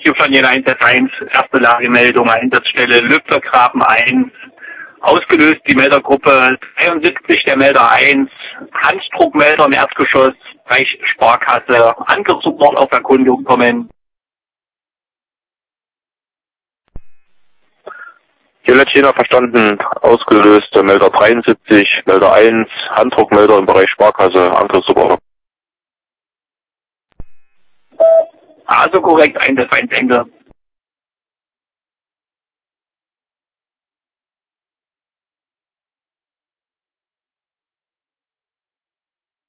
Hier von Jena Einsatz 1, erste Lagemeldung, Einsatzstelle Lübtergraben 1. Ausgelöst die Meldergruppe 73, der Melder 1, Handdruckmelder im Erdgeschoss, Bereich Sparkasse, Angriffssupport auf Erkundung kommen. Hier wird Jena verstanden, ausgelöst, Melder 73, Melder 1, Handdruckmelder im Bereich Sparkasse, Angriffssupport. Also korrekt, Einsatz 1 Ende.